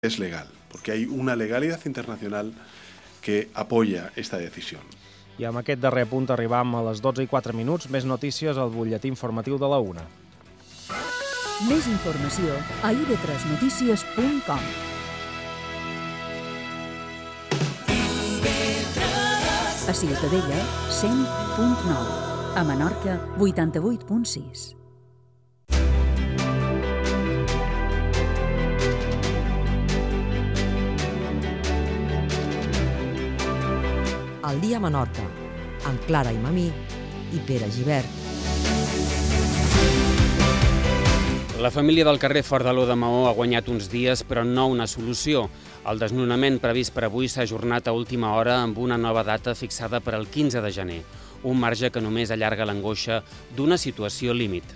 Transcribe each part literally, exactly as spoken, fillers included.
es legal, porque hay una legalidad internacional que apoya esta decisión. I amb aquest darrer punt arribam a les dotze i quatre minuts. Més notícies al butlletí informatiu de la una. Més informació a i be tres notícies punt com. A Ciutadella, cent punt nou. A Menorca, vuitanta-vuit punt sis. El dia a Menorca, amb Clara Imamí i Pere Gibert. La família del carrer Fort de l'O de Maó ha guanyat uns dies, però no una solució. El desnonament previst per avui s'ha ajornat a última hora amb una nova data fixada per al quinze de gener, un marge que només allarga l'angoixa d'una situació límit.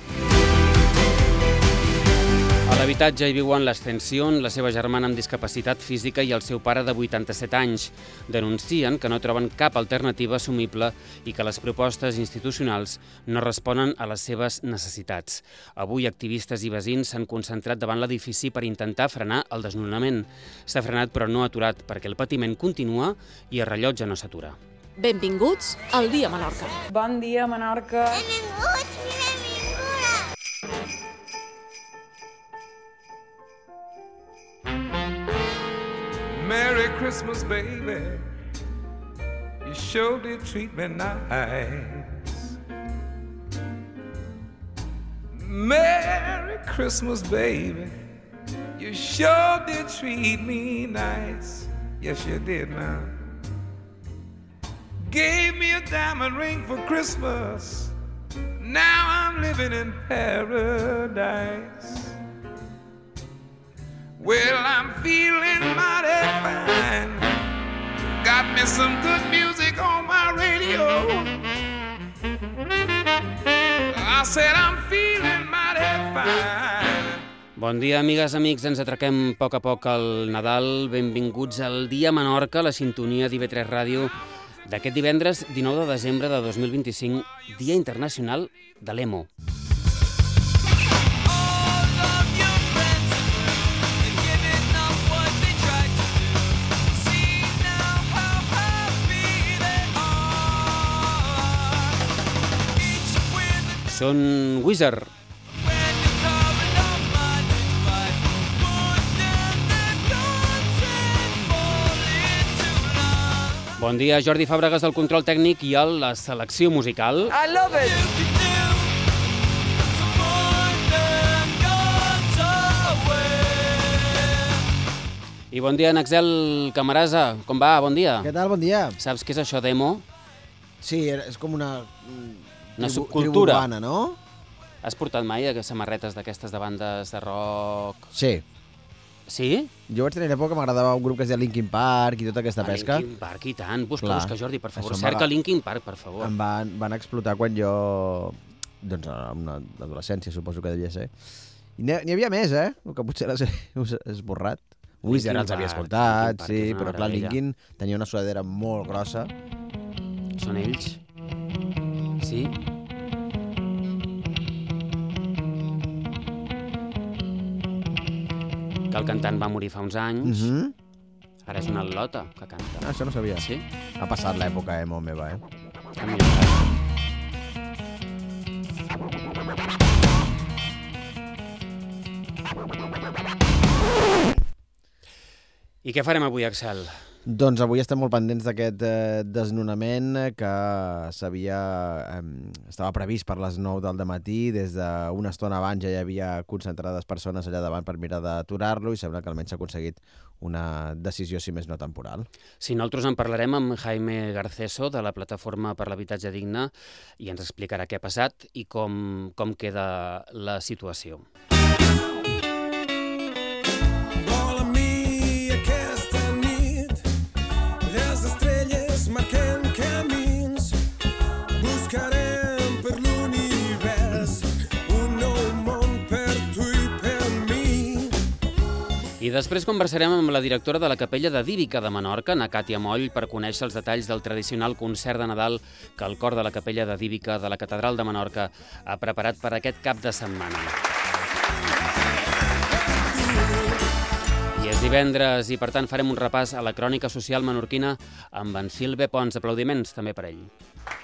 A l'habitatge hi viuen l'Ascensión, la seva germana amb discapacitat física i el seu pare de vuitanta-set anys. Denuncien que no troben cap alternativa assumible i que les propostes institucionals no responen a les seves necessitats. Avui activistes i veïns s'han concentrat davant l'edifici per intentar frenar el desnonament. S'ha frenat però no aturat perquè el patiment continua i el rellotge no s'atura. Benvinguts al Dia Menorca. Bon dia, Menorca. Benvinguts, benvinguda. Merry Christmas, baby. You sure did treat me nice. Merry Christmas, baby. You sure did treat me nice. Yes, you did now. Gave me a diamond ring for Christmas. Now I'm living in paradise. Well, I'm feeling mighty fine. Got me some good music on my radio. I said I'm feeling mighty fine. Bon dia, amigues, amics. Ens atraquem a poc a poc al Nadal. Benvinguts al Dia Menorca, la sintonia d'I B tres Ràdio d'aquest divendres dinou de desembre de dos mil vint-i-cinc, Dia Internacional de l'Emo. Són Wizard. Bon dia, Jordi Fàbregas del control tècnic i a la selecció musical. I love it! I bon dia, Naxel Camarasa. Com va? Bon dia. Què tal? Bon dia. Saps què és això d'emo? Sí, és com una... Una tribu, subcultura. Tribu urbana, no? Has portat mai samarretes d'aquestes de bandes de rock? Sí. Sí? Jo vaig tenir època que m'agradava un grup que es deia Linkin Park i tota aquesta A pesca. Linkin Park, i tant. Busca, Clar. busca, Jordi, per favor. Això em Cerca va- Linkin Park, per favor. Em van, van explotar quan jo... Doncs en una adolescència, suposo que devia ser. I n'hi n'hi havia més, eh? El que potser l'has us has esborrat. Wizard els havia Park, escoltat, Linkin Park sí, és una però clar, meravella. Linkin tenia una sudadera molt grossa. Són ells? Sí? Que el cantant va morir fa uns anys. Mhm. Ara és una al·lota que canta. Ah, això no sabia. Sí? Ha passat l'època emo meva, eh? Ha millorat. I què farem avui, Axel? Doncs avui estem molt pendents d'aquest eh, desnonament que s'havia eh, estava previst per les nou del dematí. Des d'una estona abans ja hi havia concentrades persones allà davant per mirar d'aturar-lo i sembla que almenys s'ha aconseguit una decisió, si més no temporal. Si nosaltres en parlarem amb Jaime Garceso, de la Plataforma per l'Habitatge Digne, i ens explicarà què ha passat i com, com queda la situació. I després conversarem amb la directora de la Capella de Dívica de Menorca, na Càtia Moll, per conèixer els detalls del tradicional concert de Nadal que el cor de la Capella de Dívica de la Catedral de Menorca ha preparat per aquest cap de setmana. I és divendres i, per tant, farem un repàs a la crònica social menorquina amb en Silve Pons. Aplaudiments també per ell.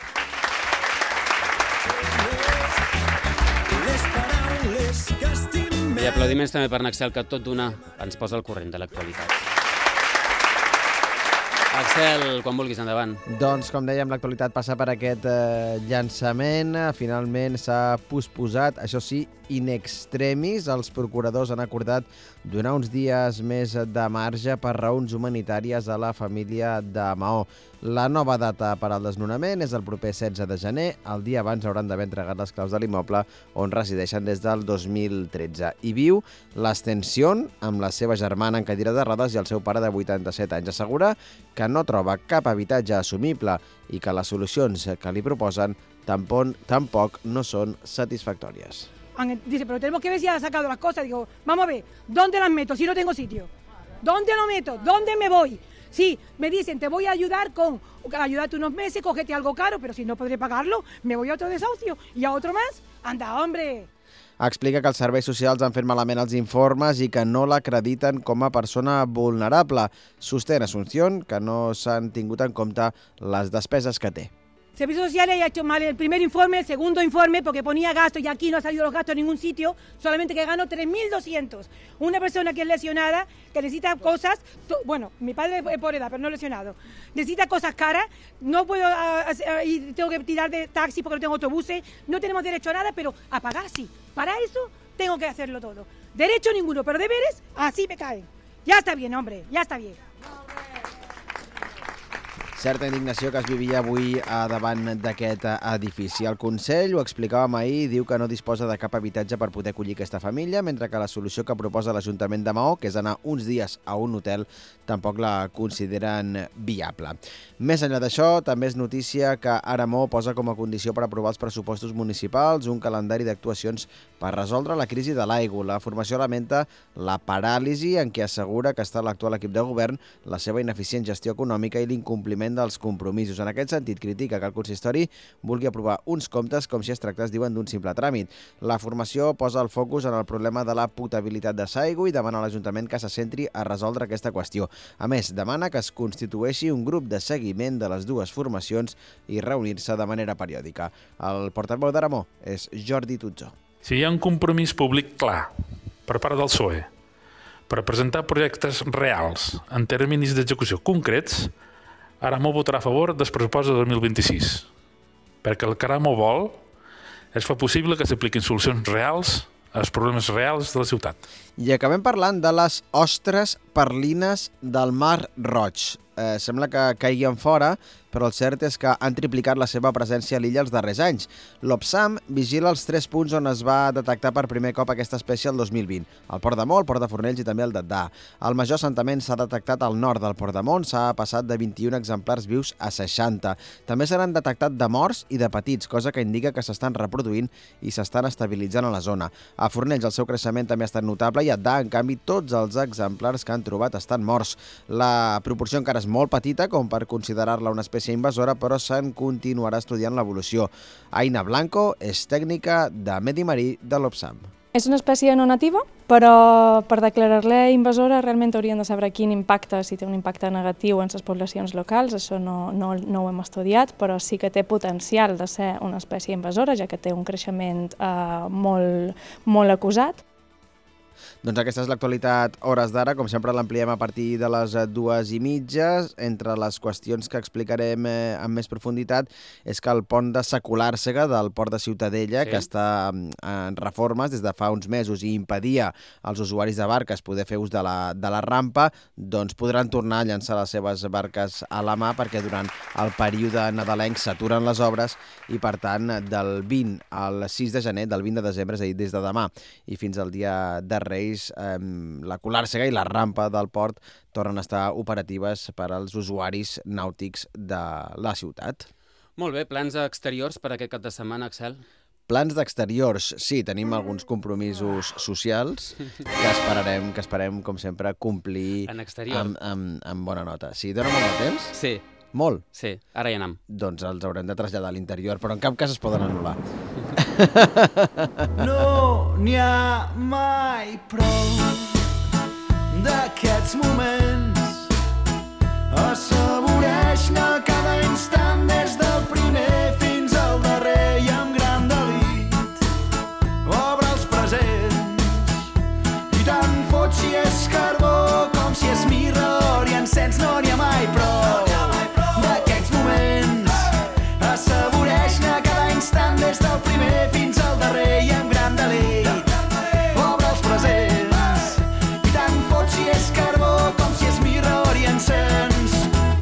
I aplaudiments també per Axel, que tot d'una ens posa al corrent de l'actualitat. Axel, quan vulguis, endavant. Doncs, com dèiem, l'actualitat passa per aquest eh, llançament. Finalment s'ha posposat, això sí, in extremis. Els procuradors han acordat donar uns dies més de marge per raons humanitàries a la família de Maó. La nova data per al desnonament és el proper setze de gener. El dia abans hauran d'haver entregat les claus de l'immoble on resideixen des del dos mil tretze. Hi viu l'Ascensión amb la seva germana en cadira de rodes i el seu pare de vuitanta-set anys. Assegura que no troba cap habitatge assumible i que les solucions que li proposen tampoc, tampoc no són satisfactòries. Dice, pero tenemos que ver si ha sacado las cosas. Digo, vamos a ver, ¿dónde las meto si no tengo sitio? ¿Dónde lo meto? ¿Dónde me voy? Sí, me dicen, te voy a ayudar con, ayudarte unos meses, cógete algo caro, pero si no podré pagarlo, me voy a otro desahucio y a otro más. Anda, hombre. Explica que els serveis socials han fet malament els informes i que no l'acrediten com a persona vulnerable. Sostén Asunción que no s'han tingut en compte les despeses que té. Servicios Sociales ha hecho mal el primer informe, el segundo informe, porque ponía gastos y aquí no ha salido los gastos en ningún sitio, solamente que ganó tres mil doscientos. Una persona que es lesionada, que necesita cosas, bueno, mi padre es por edad, pero no lesionado, necesita cosas caras, no puedo uh, y tengo que tirar de taxi porque no tengo autobuses, no tenemos derecho a nada, pero a pagar sí. Para eso tengo que hacerlo todo. Derecho ninguno, pero deberes, así me caen. Ya está bien, hombre, ya está bien. Certa indignació que es vivia avui davant d'aquest edifici. El Consell, ho explicàvem ahir, diu que no disposa de cap habitatge per poder acollir aquesta família, mentre que la solució que proposa l'Ajuntament de Maó, que és anar uns dies a un hotel, tampoc la consideren viable. Més enllà d'això, també és notícia que ara Maó posa com a condició per aprovar els pressupostos municipals un calendari d'actuacions per resoldre la crisi de l'aigua. La formació lamenta la paràlisi en què assegura que està l'actual equip de govern, la seva ineficient gestió econòmica i l'incompliment dels compromisos. En aquest sentit, critica que el consistori vulgui aprovar uns comptes com si es tractés, diuen, d'un simple tràmit. La formació posa el focus en el problema de la potabilitat de l'aigua i demana a l'Ajuntament que se centri a resoldre aquesta qüestió. A més, demana que es constitueixi un grup de seguiment de les dues formacions i reunir-se de manera periòdica. El portaveu d'Aramó és Jordi Tutzó. Si hi ha un compromís públic clar per part del P S O E per presentar projectes reals en termes d'execució concrets, Aramó votarà a favor dels pressupostos de dos mil vint-i-sis, perquè el que Aramó vol és fer possible que s'apliquin solucions reals als problemes reals de la ciutat. I acabem parlant de les ostres perlines del Mar Roig. Eh, sembla que caiguen fora, però el cert és que han triplicat la seva presència a l'illa els darrers anys. L'Opsam vigila els tres punts on es va detectar per primer cop aquesta espècie el dos mil vint. El Port de Mó, el Port de Fornells i també el d'Adà. El major assentament s'ha detectat al nord del Port de Mó, s'ha passat de vint-i-un exemplars vius a seixanta. També se n'han detectat de morts i de petits, cosa que indica que s'estan reproduint i s'estan estabilitzant a la zona. A Fornells el seu creixement també ha estat notable i a Adà, en canvi, tots els exemplars que han trobat estan morts. La proporció encara és molt petita com per considerar-la una espècie invasora, però se'n continuarà estudiant l'evolució. Aina Blanco és tècnica de medi marí de l'Opsam. És una espècie no nativa, però per declarar-la invasora realment hauríem de saber quin impacte, si té un impacte negatiu en les poblacions locals, això no, no, no ho hem estudiat, però sí que té potencial de ser una espècie invasora, ja que té un creixement eh, molt, molt acusat. Doncs aquesta és l'actualitat Hores d'Ara. Com sempre l'ampliem a partir de les dues i mitges. Entre les qüestions que explicarem eh, amb més profunditat és que el pont de Secolàrsega del port de Ciutadella, sí, que està en reformes des de fa uns mesos i impedia als usuaris de barques poder fer ús de la, de la rampa, doncs podran tornar a llançar les seves barques a la mà perquè durant el període nadalenc s'aturen les obres i, per tant, del vint al sis de gener, del vint de desembre, és a dir, des de demà i fins al dia de Reis, eh, la Colàrsega i la rampa del port tornen a estar operatives per als usuaris nàutics de la ciutat. Molt bé, plans exteriors per aquest cap de setmana, Axel? Plans d'exteriors, sí, tenim alguns compromisos socials que esperarem, que esperem com sempre, complir amb, amb, amb bona nota. Sí, dona molt de temps? Sí. Molt? Sí, ara hi anem. Doncs els haurem de traslladar a l'interior, però en cap cas es poden anul·lar. No n'hi ha mai prou d'aquests moments. Assaboreix-ne cada instant des del primer fins al darrer i amb gran delit. Obre els presents i tant fot si és carbó com si és mirra or i encens, no n'hi ha mai prou d'aquests moments. Assaboreix-ne cada instant des del primer fins al darrer i amb gran delit. Obre els presents i tant fot si és carbó com si és mirra or i encens.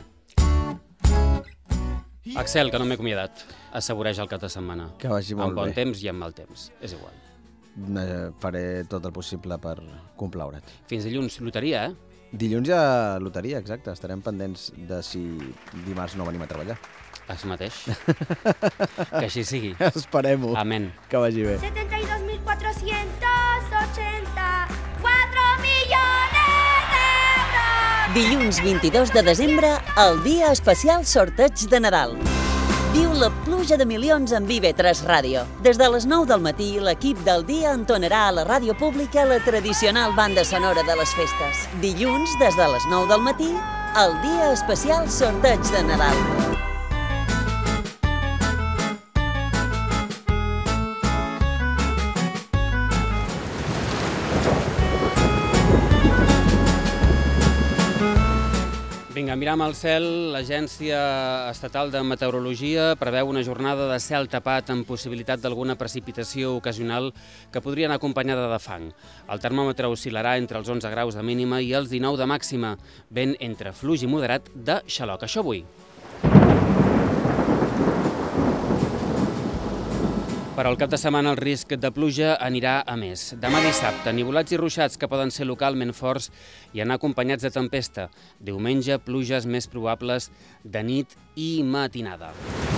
Axel, que no m'he acomiadat, assaboreix el cap de setmana. Que vagi molt amb bon bé. temps i amb mal temps, és igual. Eh, Faré tot el possible per complaure't. Fins dilluns, loteria, eh? Dilluns hi ha loteria, exacte. Estarem pendents de si dimarts no venim a treballar. Això mateix. Que així sigui. Esperem-ho. Amén. Que vagi bé. setenta y dos mil cuatrocientos ochenta y cuatro millones d'euros. Dilluns vint-i-dos de desembre, el dia especial sorteig de Nadal. Viu la pluja de milions amb I V tres Ràdio. Des de les nou del matí, l'equip del dia entonarà a la ràdio pública la tradicional banda sonora de les festes. Dilluns, des de les nou del matí, el dia especial sorteig de Nadal. Vinga, miram al cel. L'Agència Estatal de Meteorologia preveu una jornada de cel tapat amb possibilitat d'alguna precipitació ocasional que podria anar acompanyada de fang. El termòmetre oscil·larà entre els onze graus de mínima i els dinou de màxima, vent entre fluix i moderat de xaloc. Això avui. Però al cap de setmana el risc de pluja anirà a més. Demà dissabte, nivolats i ruixats que poden ser localment forts i anar acompanyats de tempesta. Diumenge, pluges més probables de nit i matinada.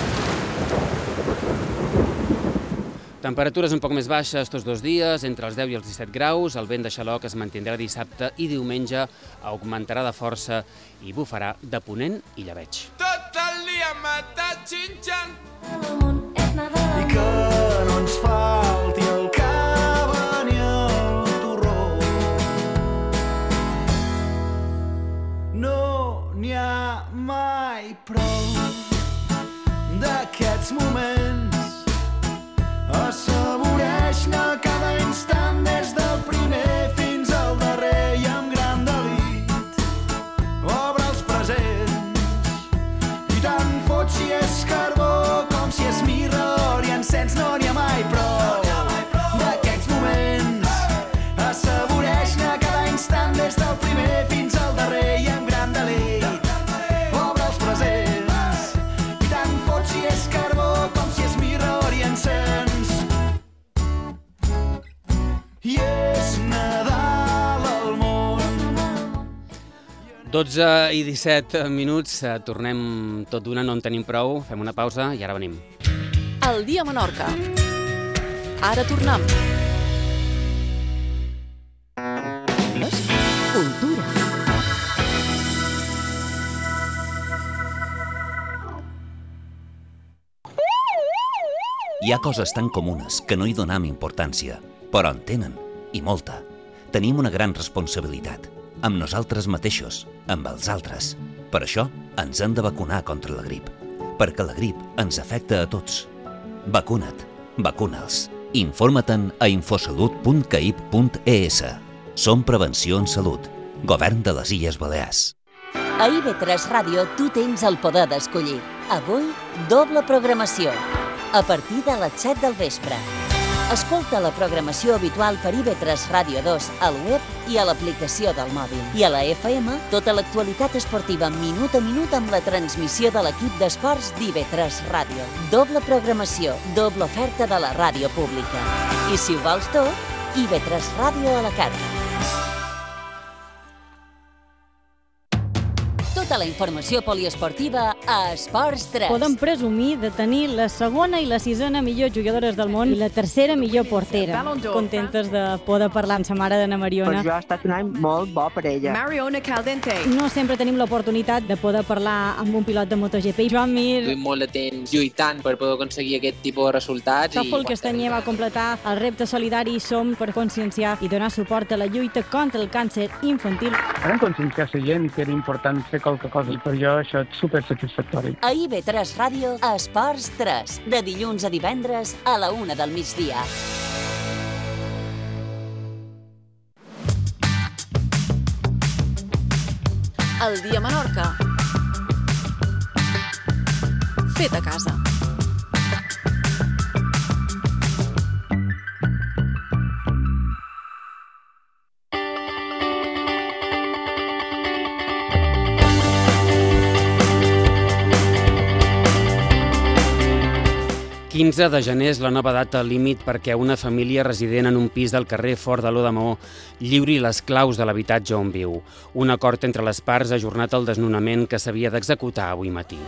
Temperatures un poc més baixes tots dos dies, entre els deu i els disset graus. El vent de xaloc es mantindrà dissabte i diumenge augmentarà de força i bufarà de ponent i llebeig. Tot el dia m'està xinxant. I que no ens falti el cava ni el torró. No n'hi ha mai prou d'aquests moments. Assaboreix-ne cada instant des del primer fins al darrer i amb gran delit. Obre els presents i tant fot si és carbó com si és mirra or i encens, no n'hi ha mai prou d'aquests moments. Assaboreix-ne cada instant des del primer fins al darrer i amb gran delit. Obre els presents i tant fot si és carbó com si és mirra or i encens. I és Nadal al món. dotze i disset minuts, tornem tot d'una, no en tenim prou, fem una pausa i ara venim. El dia a Menorca. Ara tornem. Cultura. Hi ha coses tan comunes que no hi donam importància, però en tenen, i molta. Tenim una gran responsabilitat, amb nosaltres mateixos, amb els altres. Per això ens hem de vacunar contra la grip, perquè la grip ens afecta a tots. Vacuna't, vacuna'ls. Informa-te'n a infosalut punt caip punt es. Som Prevenció en Salut, Govern de les Illes Balears. A I V tres Ràdio tu tens el poder d'escollir. Avui, doble programació. A partir de les set del vespre. Escolta la programació habitual per I V tres Ràdio dos al web i a l'aplicació del mòbil. I a la F M, tota l'actualitat esportiva minut a minut amb la transmissió de l'equip d'esports d'I V tres Ràdio. Doble programació, doble oferta de la ràdio pública. I si ho vols tot, I V tres Ràdio a la carta. Tota la informació poliesportiva a Esports tres. Podem presumir de tenir la segona i la sisena millor jugadores del món i la tercera millor portera. Contentes de poder parlar amb sa mare d'Anna Mariona. Per jo ha estat un any molt bo per ella. Mariona Caldente. No sempre tenim l'oportunitat de poder parlar amb un pilot de MotoGP. Joan Mir. Estic molt de temps lluitant per poder aconseguir aquest tipus de resultats. Tòfol Castanyer va completar el repte solidari Som per conscienciar i donar suport a la lluita contra el càncer infantil. Vam conscienciar la gent que era important fer qualque cosa i per jo això és supersatisfactori. A I B tres Ràdio, Esports tres, de dilluns a divendres a la una del migdia. El dia a Menorca. Fet a casa. quinze de gener és la nova data límit perquè una família resident en un pis del carrer Fort de l'O de Maó lliuri les claus de l'habitatge on viu. Un acord entre les parts ha ajornat el desnonament que s'havia d'executar avui matí.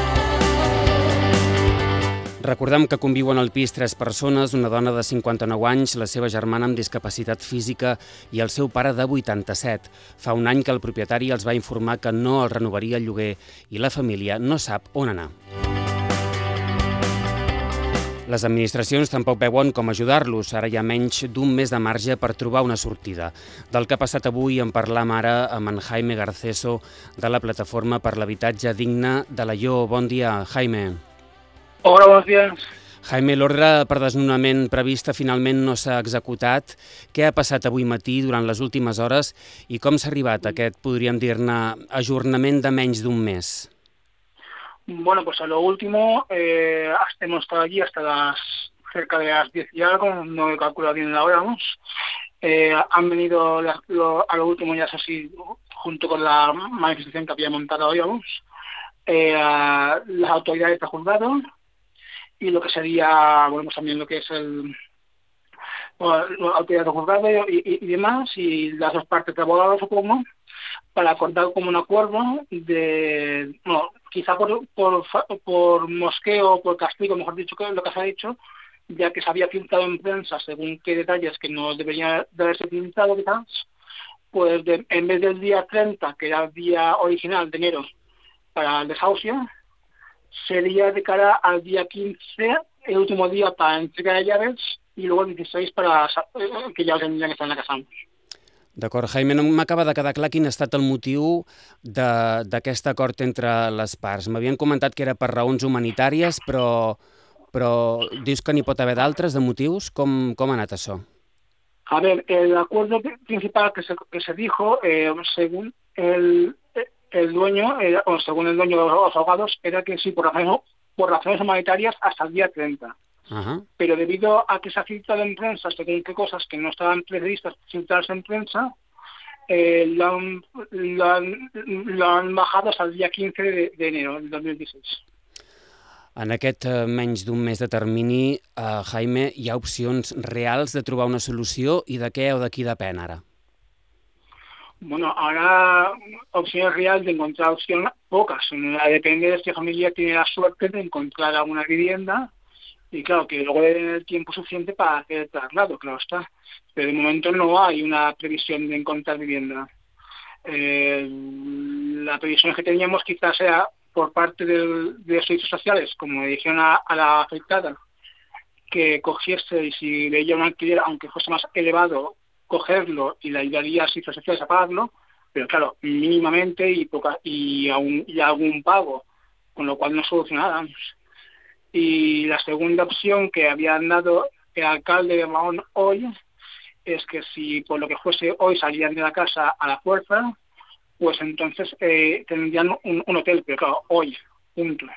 Recordem que conviuen al pis tres persones, una dona de cinquanta-nou anys, la seva germana amb discapacitat física i el seu pare de vuitanta-set. Fa un any que el propietari els va informar que no el renovaria el lloguer i la família no sap on anar. Les administracions tampoc veuen com ajudar-los. Ara hi ha menys d'un mes de marge per trobar una sortida. Del que ha passat avui en parlam ara amb en Jaime Garceso de la Plataforma per l'Habitatge Digne de l'Aió. Bon dia, Jaime. Hola, buenos días. Jaime, l'ordre per desnonament prevista finalment no s'ha executat. Què ha passat avui matí durant les últimes hores i com s'ha arribat a aquest, podríem dir-ne, ajornament de menys d'un mes? Bueno, pues a lo último, eh, hemos estado allí hasta las cerca de las diez y algo, no he calculado bien la hora, vamos. Eh, han venido la, lo, a lo último ya es así, junto con la manifestación que había montado hoy, vamos, eh, las autoridades de juzgado y lo que sería, bueno, pues también lo que es el bueno, la autoridad de juzgado y, y, y demás, y las dos partes de abogados, supongo, para acordar como un acuerdo de, bueno, quizá por, por, por mosqueo, por castigo, mejor dicho, que lo que se ha dicho, ya que se había pintado en prensa según qué detalles que no debería de haberse pintado, quizás, pues de, en vez del día treinta, que era el día original de enero para el desahucio, sería de cara al día quince, el último día para entrega de llaves, y luego el dieciséis para que ya tendrían que estar en la casa. D'acord, Jaime, no m'acaba de quedar clar quin ha estat el motiu d'aquest acord entre les parts. M'havien comentat que era per raons humanitàries, però, però dius que n'hi pot haver d'altres, de motius? Com, com ha anat això? A ver, el acuerdo principal que se, que se dijo, eh, según el, el dueño, eh, o según el dueño de los abogados, era que sí, por razones, por razones humanitarias hasta el día treinta. Ajá. Pero debido a que se ha filtrado en prensa según qué cosas que no estaban previstas filtrarse en prensa, eh, lo, han, lo, han, lo han bajado hasta el día quince de, de enero del dos mil dieciséis. En aquest eh, menys d'un mes de termini, eh, Jaime, hi ha opcions reals de trobar una solució i de què o de qui depèn ara? Bueno, ahora opciones reales de encontrar opciones pocas. Depende de si la familia tiene la suerte de encontrar alguna vivienda. Y claro, que luego debe tener tiempo suficiente para hacer el traslado, claro está. Pero de momento no hay una previsión de encontrar vivienda. Eh, la previsión que teníamos quizás sea por parte del, de los servicios sociales, como le dijeron a, a la afectada, que cogiese y si veía un alquiler, aunque fuese más elevado, cogerlo y le ayudaría a servicios sociales a pagarlo, pero claro, mínimamente y, poca, y, aún, y algún pago, con lo cual no soluciona nada. Y la segunda opción que habían dado el alcalde de Mahón hoy es que si por lo que fuese hoy salían de la casa a la fuerza, pues entonces eh, tendrían un, un hotel, però clar, hoy, punto.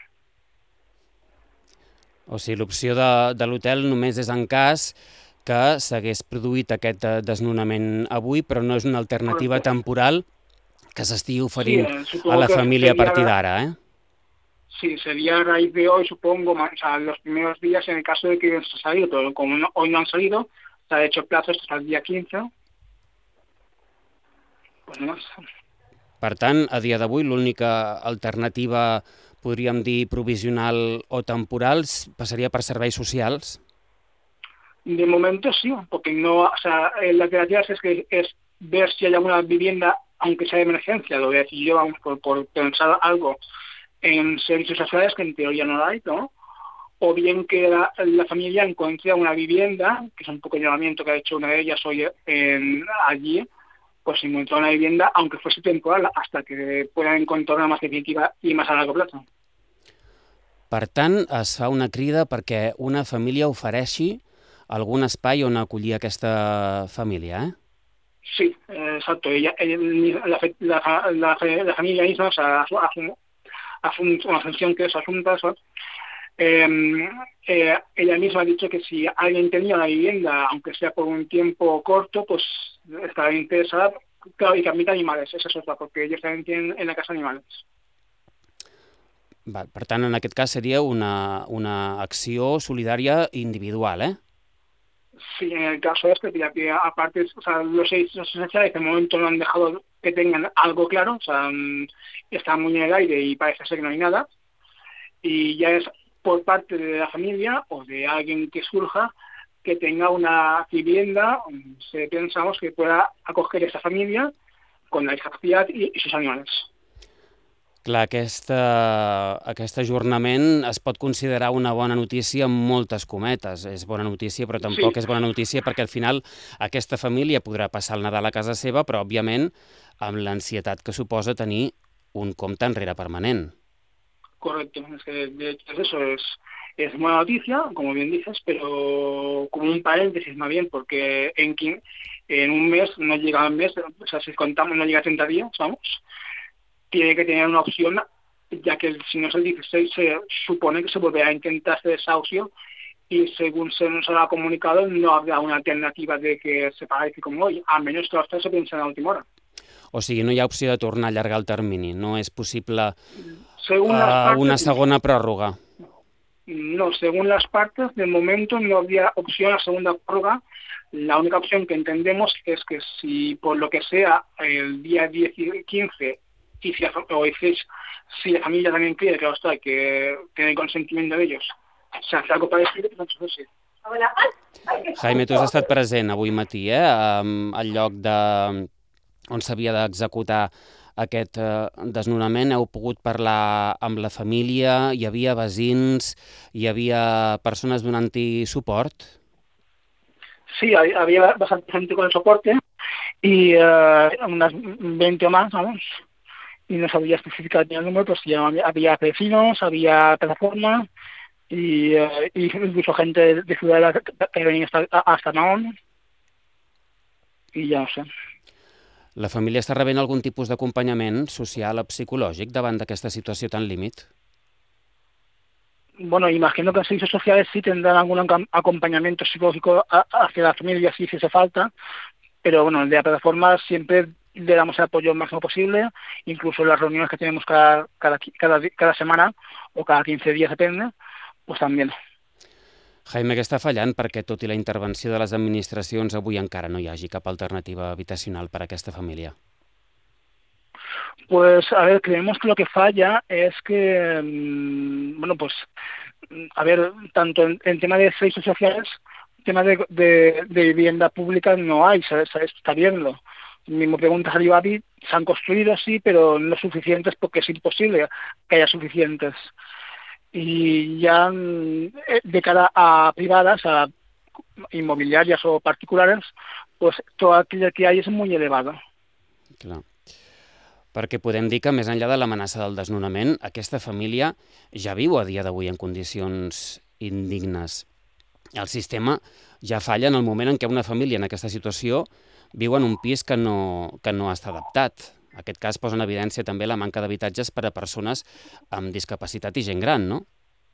O sigui, l'opció de, de l'hotel només és en cas que s'hagués produït aquest desnonament avui, però no és una alternativa temporal que s'estigui oferint sí, a la família a partir d'ara, eh? Sí, sería a raíz de hoy, supongo, o sea, los primeros días en el caso de que hubiesen salido, pero como no, hoy no han salido, se ha hecho plazo hasta el día quince. Pues no más. Per tant, a dia d'avui, l'única alternativa, podríem dir, provisional o temporal, passaria per serveis socials? De momento sí, porque no, o sea, la alternativa es, que, es ver si hay alguna vivienda, aunque sea de emergencia, lo voy a decir yo, vamos, por, por pensar algo en servicios sociales, que en teoría no hay, ¿no? O bien que la, la familia encuentre una vivienda, que es un poco el llamamiento que ha hecho una de ellas hoy en, allí, pues encontrar una vivienda, aunque fuese temporal, hasta que puedan encontrar una más definitiva i més a largo plazo. Per tant, es fa una crida perquè una família ofereixi algun espai on acollir aquesta família, eh? Sí, exacto. Ella, ella, la, la, la, la familia misma, o sea, hace, hace una función que es asunta, ¿sabes? Eh, eh, ella misma ha dicho que si alguien tenía una vivienda, aunque sea por un tiempo corto, pues estaba interesada, claro, y que admita animales, eso es otra, porque ellos también tienen en la casa animales. Va, per tant, en aquest cas seria una, una acció solidària individual, ¿eh? Sí, en el caso este, ya que aparte, o sea, los servicios sociales de momento no han dejado que tengan algo claro, o sea, está muy en el aire y parece ser que no hay nada, y ya es por parte de la familia o de alguien que surja que tenga una vivienda, se pensamos que pueda acoger esa familia con la discapacidad y, y sus animales. Clar, aquesta, aquest ajornament es pot considerar una bona notícia amb moltes cometes. És bona notícia, però tampoc sí. és bona notícia perquè al final aquesta família podrà passar el Nadal a casa seva, però òbviament amb l'ansietat que suposa tenir un compte enrere permanent. Correcto, es que de hecho eso es, es buena noticia, como bien dices, pero como un paréntesis más bien, porque en, en un mes no llega al mes, o sea, si contamos no llega a treinta días, vamos, tiene que tener una opción, ya que si no es el dieciséis se supone que se volverá a intentar este desahucio y según se nos ha comunicado no habrá una alternativa de que se paralice como hoy, a menos que esto se piense en la última hora. O sigui, no hi ha opció de tornar a allargar el termini, no és possible según uh, las partes, una segona pròrroga. No, según las partes, de momento no habría opción a segunda prórroga. La única opción que entendemos es que si por lo que sea el día diez, quince y si, o dieciséis, si la familia también quiere, claro está, que tiene el consentimiento de ellos, se hace algo parecido, doncs sí. Jaime, tu has estat present avui matí, eh, al lloc de, on s'havia d'executar aquest eh, desnonament. Heu pogut parlar amb la família, hi havia veïns, hi havia persones donant-hi suport? Sí, había bastante gente con el soporte y uh, unas veinte o más, vamos. Y no sabía especificar ni el número, pues ya había vecinos, había plataformas y, uh, y incluso gente de, de ciudad que venía hasta, hasta Naón y ya no sé. La família està rebent algun tipus d'acompanyament social o psicològic davant d'aquesta situació tan límit? Bueno, imagino que los servicios sociales sí tendrán algún acompañamiento psicológico hacia la familia si hace falta, pero bueno, de la plataforma siempre le damos el apoyo máximo posible, incluso en las reuniones que tenemos cada, cada, cada, cada semana o cada quince días, depende, pues también. Jaime, què està fallant perquè, tot i la intervenció de les administracions, avui encara no hi hagi cap alternativa habitacional per a aquesta família? Pues, a ver, creemos que lo que falla es que, bueno, pues, a ver, tanto en, en tema de servicios sociales, tema de, de, de vivienda pública no hay, se, se está viendo. Mismo preguntas al IBABI, se han construido, sí, pero no suficientes porque es imposible que haya suficientes. Y ya de cara a privadas, a inmobiliarias o particulares, pues todo aquello que hay es muy elevado. Clar. Perquè podem dir que més enllà de l'amenaça del desnonament, aquesta família ja viu a dia d'avui en condicions indignes. El sistema ja falla en el moment en què una família en aquesta situació viu en un pis que no, que no està adaptat. En aquest cas posa en evidència també la manca d'habitatges per a persones amb discapacitat i gent gran, no?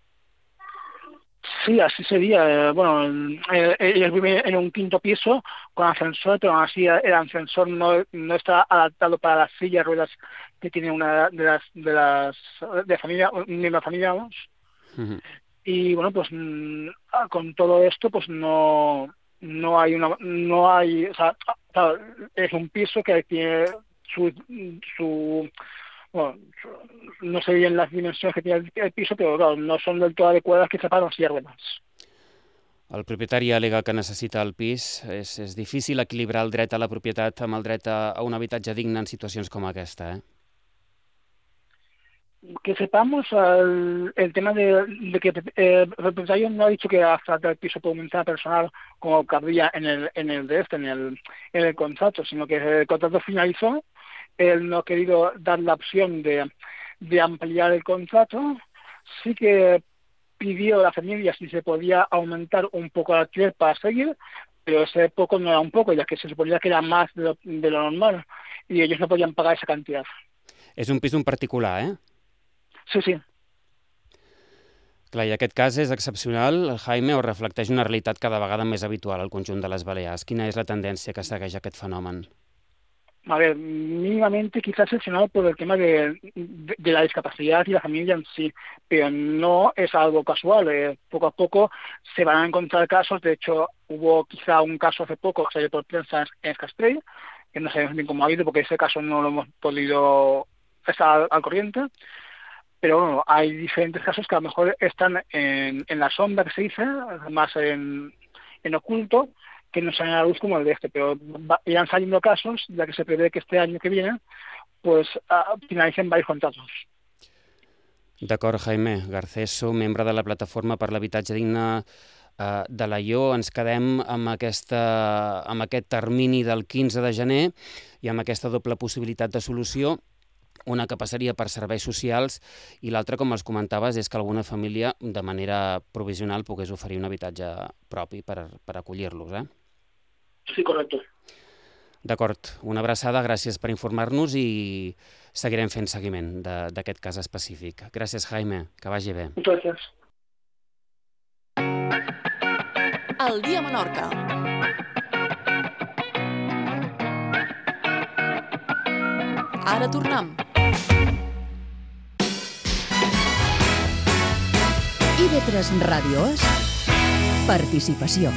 Sí, así sería. Eh, bueno, eh, ellos viven en un quinto piso con ascensor, pero aún así el ascensor no, no está adaptado para las sillas ruedas que tiene una de las de las de familia, de la familia, vamos. Uh-huh. Y bueno, pues con todo esto, pues no no hay una no hay, o sea, es un piso que tiene su, su, bueno, no sé bien las dimensiones que tiene el piso, pero claro, no son del todo adecuadas que sepan los hierbas. El propietari al·lega que necessita el pis. És, és difícil equilibrar el dret a la propietat amb el dret a, a un habitatge digne en situacions com aquesta, eh? Que sepamos el, el tema de, de que eh, el propietario no ha dicho que hasta el piso puede aumentar personal como cabría en el, en el de este, en el, en el contrato, sino que el contrato finalizó, él no ha querido dar la opción de, de ampliar el contrato, sí que pidió a la familia si se podía aumentar un poco el alquiler para seguir, pero ese poco no era un poco, ya que se suponía que era más de lo, de lo normal y ellos no podían pagar esa cantidad. És un pis un particular, eh? Sí, sí. Clar, i aquest cas és excepcional, Jaime, o reflecteix una realitat cada vegada més habitual al conjunt de les Balears. Quina és la tendència que segueix aquest fenomen? A ver, mínimamente quizás excepcional por el tema de, de, de la discapacidad y la familia en sí, pero no es algo casual. Eh, poco a poco se van a encontrar casos, de hecho hubo quizá un caso hace poco, salió por prensa en Castell, que no sabemos bien cómo ha habido porque ese caso no lo hemos podido estar al, al corriente, pero bueno, hay diferentes casos que a lo mejor están en, en la sombra, que se dice, más en, en oculto, que no salen a la luz como el de este, pero irán saliendo casos, ya que se prevé que este año que viene pues uh, finalicen varios contratos. D'acord, Jaime Garceso, membre de la Plataforma per l'Habitatge Digne uh, de l'Aió. Ens quedem amb, aquesta, amb aquest termini del quinze de gener i amb aquesta doble possibilitat de solució, una que passaria per serveis socials i l'altra, com els comentaves, és que alguna família de manera provisional pogués oferir un habitatge propi per, per acollir-los, eh? Sí, correcte. D'acord, una abraçada, gràcies per informar-nos i seguirem fent seguiment d'aquest cas específic. Gràcies, Jaime, que vagi bé. Gràcies. El dia a Menorca. Ara tornem. I V tres Ràdio és participació.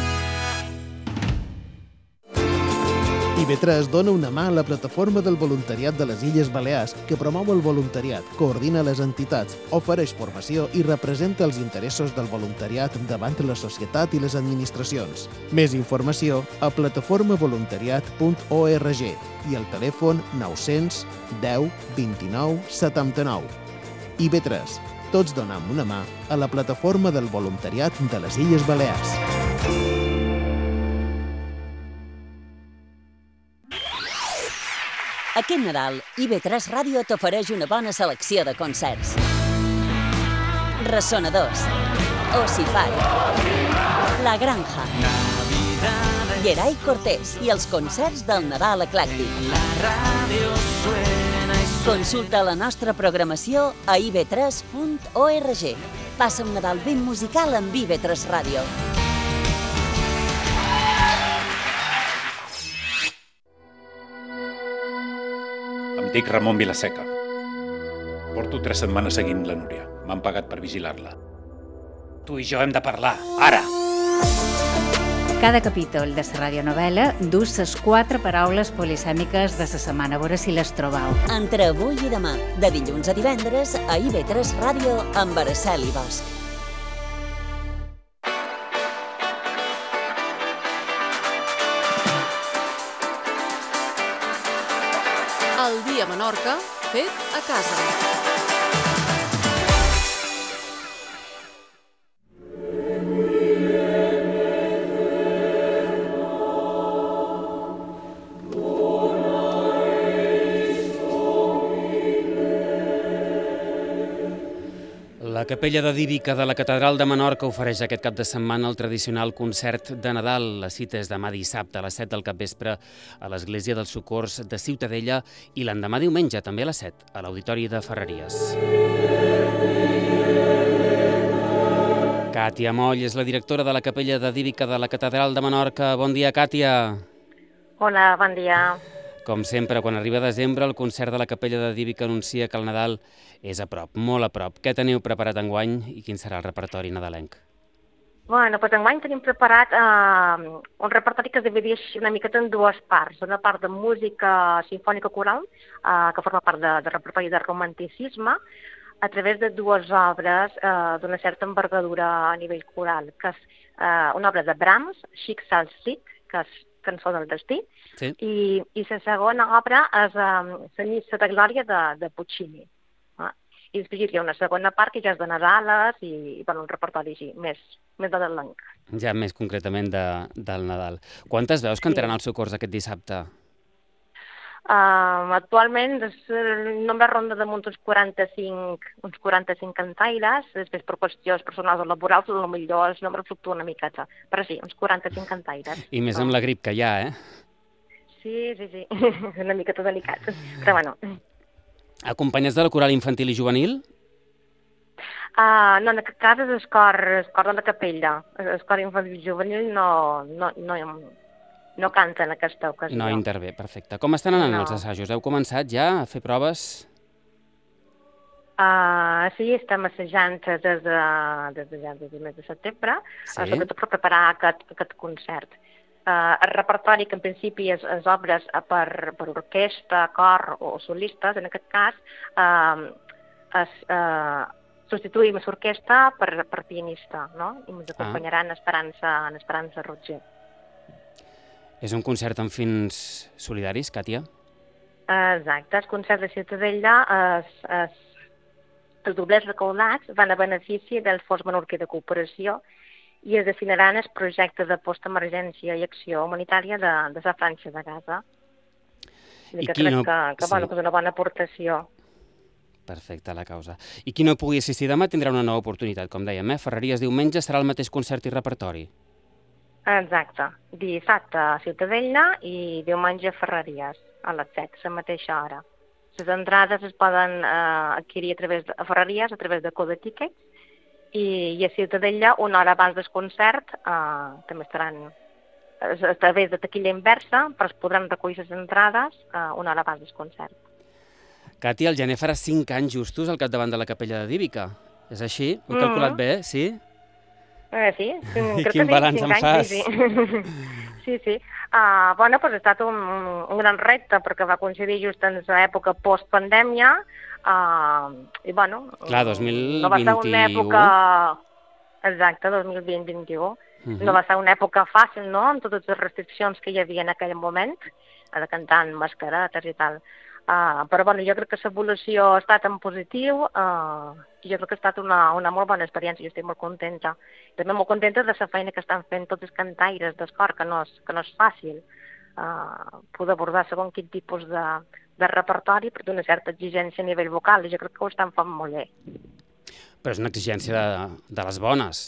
I V tres dona una mà a la plataforma del voluntariat de les Illes Balears que promou el voluntariat, coordina les entitats, ofereix formació i representa els interessos del voluntariat davant la societat i les administracions. Més informació a plataforma voluntariat punt org i al telèfon nou-cents deu vint-i-nou setanta-nou. I V tres. Tots donem una mà a la plataforma del voluntariat de les Illes Balears. Aquest Nadal, I V tres Ràdio t'ofereix una bona selecció de concerts. Ressonadors, Ossify, La Granja, Geray Cortés i els concerts del Nadal eclèctic. Consulta la nostra programació a i v tres punt org. Passa un Nadal ben musical amb I V tres Ràdio. Em dic Ramon Vilaseca. Porto tres setmanes seguint la Núria. M'han pagat per vigilar-la. Tu i jo hem de parlar, ara! Cada capítol de la radionovel·la dus les quatre paraules polisèmiques de la setmana. A veure si les trobeu. Entre avui i demà, de dilluns a divendres, a I V tres Ràdio amb Araceli Bosch. El dia a Menorca, fet a casa. La Capella de Dívica de la Catedral de Menorca ofereix aquest cap de setmana el tradicional concert de Nadal. La cita és demà dissabte a les set del capvespre a l'Església dels Socors de Ciutadella i l'endemà diumenge també a les set a l'Auditori de Ferreries. Càtia Moll és la directora de la Capella de Dívica de la Catedral de Menorca. Bon dia, Càtia. Hola, bon dia. Com sempre, quan arriba desembre, el concert de la Capella de Dívica anuncia que el Nadal és a prop, molt a prop. Què teniu preparat enguany i quin serà el repertori nadalenc? Bueno, doncs enguany tenim preparat eh, un repertori que es divideix una miqueta en dues parts. Una part de música sinfònica coral, eh, que forma part de, de repertori de romanticisme, a través de dues obres eh, d'una certa envergadura a nivell coral, que és eh, una obra de Brahms, Schicksalslied, que és Cançó del destí, sí. i, i la segona obra és eh, La missa de glòria de, de Puccini. I després hi ha una segona part que ja és de Nadales i, i bueno, un repertori així, més, més de l'enc. Ja més concretament de, del Nadal. Quantes veus cantaran sí. al seu cors aquest dissabte? Uh, actualment el nombre ronda de uns quaranta-cinc, uns quaranta-cinc cantaires, després per qüestions personals o laborals, potser el nombre fluctua una miqueta, però sí, uns quaranta-cinc cantaires. I més amb la grip que hi ha, eh? Sí, sí, sí, una miqueta delicat, però bueno... Acompanyats de la coral infantil i juvenil? Uh, no, en aquest cas és el cor, el cor de la capella. El cor infantil i juvenil no, no, no, no canta en aquesta ocasió. No intervé, perfecte. Com estan anant no. els assajos? Heu començat ja a fer proves? Uh, sí, estem assajant des de, des de, des de mes de setembre, sí. uh, sobretot per preparar aquest, aquest concert. Uh, el repertori, que en principi és, és obres per, per orquestra, cor o solistes, en aquest cas, uh, es, uh, substituïm l'orquestra per, per pianista, no? I ens acompanyaran ah. Esperança, en Esperança Roger. És un concert amb fins solidaris, Càtia? Uh, exacte, el concert de Ciutadella, es, es, els doblers recaudats van a benefici del Fons Menorquí de Cooperació i es destinaran al projecte de postemergència i acció humanitària de, de la Franja de Gaza. I que crec no... que, que, sí. bueno, que és una bona aportació. Perfecte, la causa. I qui no pugui assistir demà tindrà una nova oportunitat, com dèiem, eh? Ferreries diumenge serà el mateix concert i repertori. Exacte. Dissabte a Ciutadella i diumenge a Ferreries, a les set, a la mateixa hora. Les entrades es poden eh, adquirir a través de a Ferreries, a través de Code Tickets, i, i a Ciutadella, una hora abans del concert, eh, també estaran a través de taquilla inversa, però es podran recollir les entrades eh, una hora abans del concert. Càtia, el gener farà cinc anys justos al capdavant de la capella de Díbica. És així? Ho he calculat bé, sí? Eh, sí, I quin balanç em fas? Sí, sí. sí, sí. Uh, bueno, pues ha estat un, un gran repte, perquè va coincidir just en l'època post-pandèmia, uh, i bueno... Clar, dos mil vint-i-u. No va ser una època... Exacte, dos mil vint vint i u. Uh-huh. No va ser una època fàcil, no?, amb totes les restriccions que hi havia en aquell moment, de cantar amb mascaretes i tal. Uh, però bueno, jo crec que l'evolució ha estat en positiu, uh, i jo crec que ha estat una, una molt bona experiència, jo estic molt contenta. També molt contenta de la feina que estan fent tots els cantaires d'escor, que no és, que no és fàcil uh, poder abordar segons quin tipus de, de repertori, per d'una certa exigència a nivell vocal, i jo crec que ho estan fent molt bé. Però és una exigència de, de les bones,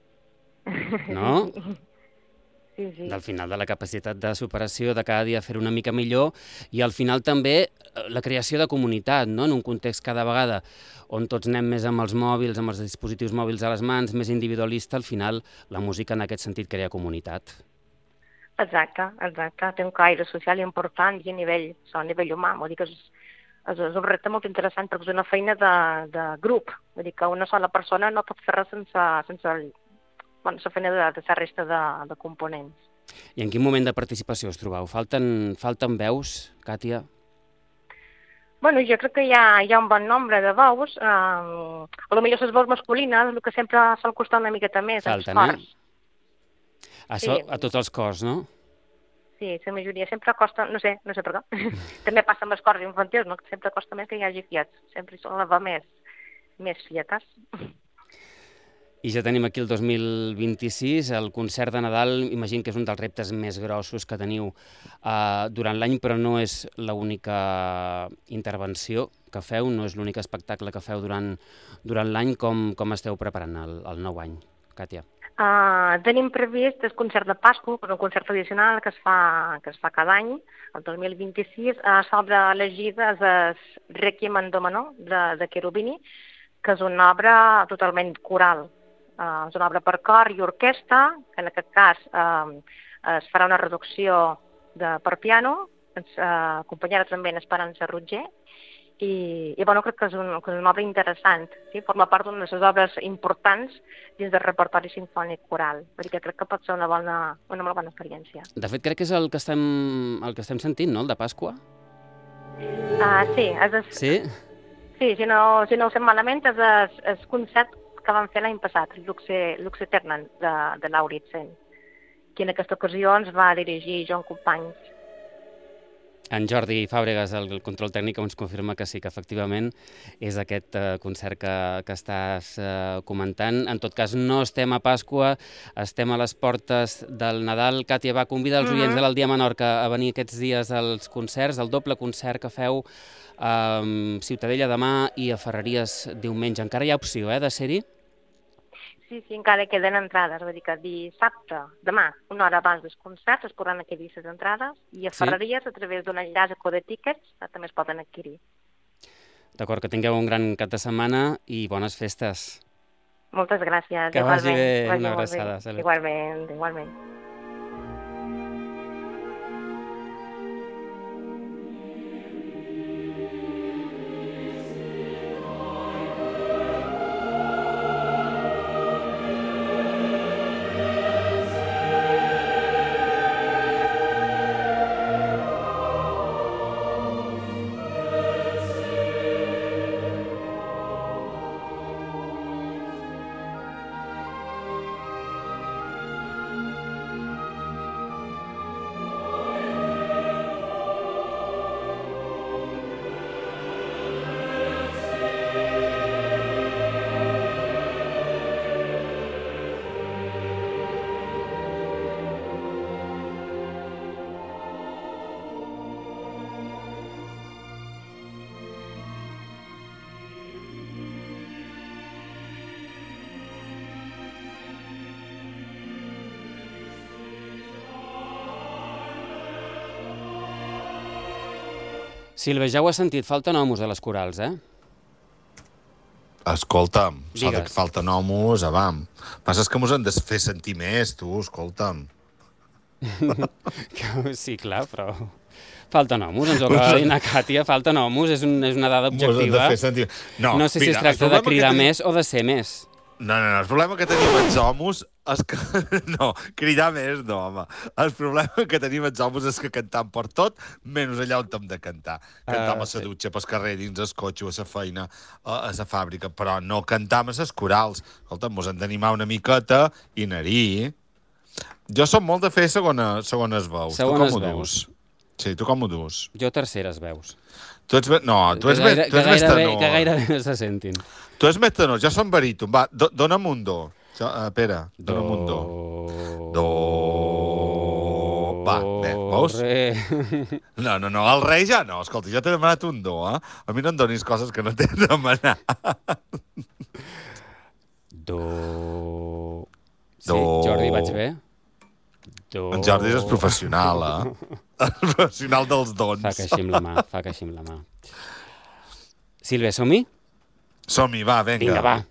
no? Sí, sí. Del final de la capacitat de superació, de cada dia fer una mica millor, i al final també la creació de comunitat, no? En un context cada vegada on tots anem més amb els mòbils, amb els dispositius mòbils a les mans, més individualista, al final la música en aquest sentit crea comunitat. Exacte, exacte. Té un caire social important i a nivell, a nivell humà. Vull dir que és, és, és un repte molt interessant perquè és una feina de, de grup. Vull dir que una sola persona no pot fer res sense, sense el bueno, la feina de, de la resta de, de components. I en quin moment de participació us trobeu? Falten, falten veus, Càtia? Bueno, jo crec que hi ha, hi ha un bon nombre de veus. Um, a lo millor les veus masculines, el que sempre sol costar una miqueta més. Falten, els eh? A, so, sí. A tots els cors, no? Sí, la majoria sempre costa, no sé, no sé per què. També passa amb els cors infantils, no? Que sempre costa més que hi hagi fiats. Sempre hi són les veus més, més fietes. I ja tenim aquí el dos mil vint-i-sis, el concert de Nadal, imagino que és un dels reptes més grossos que teniu uh, durant l'any, però no és l'única intervenció que feu, no és l'únic espectacle que feu durant, durant l'any. Com, com esteu preparant el, el nou any, Càtia? Uh, tenim previst el concert de Pasqua, que és un concert tradicional que es fa, que es fa cada any, el dos mil vint-i-sis. Uh, S'obre elegida el Requiem en Do menor de, de Cherubini, que és una obra totalment coral. Uh, és una obra per cor i orquestra, que en aquest cas uh, es farà una reducció de, per piano, ens uh, acompanyarà també en Esperança Roger, i, i bueno, crec que és, un, que és una obra interessant, sí? Forma part d'una de les obres importants dins del repertori sinfònic coral, perquè crec que pot ser una, bona, una molt bona experiència. De fet, crec que és el que estem, el que estem sentint, no?, el de Pasqua? Uh, sí, és el, Sí? sí, si no, si no ho sé malament, és el, el concert que van fer l'any passat, Luxe, Luxe Eternan, de, de Lauritsen, que en aquesta ocasió ens va dirigir Joan Companys. En Jordi Fàbregas, el control tècnic, ens confirma que sí, que efectivament és aquest eh, concert que, que estàs eh, comentant. En tot cas, no estem a Pasqua, estem a les portes del Nadal. Càtia, va, convida els oients de l'Aldia Menorca a venir aquests dies als concerts, el doble concert que feu a Ciutadella demà i a Ferreries diumenge. Encara hi ha opció, eh, de ser-hi? Sí, sí, encara queden entrades, vull dir que dissabte, demà, una hora abans dels concerts, es podran adquirir les entrades, i a Ferreries, a través d'un enllaç a Code Tickets, també es poden adquirir. D'acord, que tingueu un gran cap de setmana i bones festes. Moltes gràcies. Que vagi bé, vagi una abraçada. Salut. Igualment, igualment. Sílvia, ja ho has sentit, falten homes a les corals, eh? Escolta'm, s'ha de Digues. que falten homes, avam. Passa que mos han de fer sentir més, tu, escolta'm. Sí, clar, però... Falten homes, ens ho acaba de dir la Càtia, falten homes, és, un, és una dada Mos han de objectiva. fer sentir... No, No sé si mira, es tracta el de problema que cridar tenim- més o de ser més. No, no, no, el problema que tenim els homes és que... No, cridar més no, home. El problema que tenim els homes és que cantam per tot, menys allà on hem de cantar. Cantam Ah, a la sí. dutxa, pel carrer, dins el cotxe, a la feina, a, a la fàbrica, però no cantam a les corals. Escolta'm, mos hem d'animar una miqueta i anar-hi. Jo som molt de fer segona, segones veus. Segones tu com ho veus. dus? Sí, tu com ho dus? Jo terceres veus. Tu ets... Be... No, tu Que ets, be... gaire- tu ets que més gairebé- tenor. Que gairebé se sentin. Tu ets més tenor, jo som baríton. Va, do, dona'm un do. Jo, uh, Pere, dona'm un do. Do... Va, bé, veus? Re. No, no, no, el rei ja no. Escolta, jo t'he demanat un do, eh? A mi no em donis coses que no t'he demanat. Do... Sí, Do. Jordi, vaig bé? Do... En Jordi és professional, eh? El professional dels dons. Fa que així amb la mà, fa que així amb la mà. Sílvia, som-hi? Som-hi, va, vinga. Vinga, va.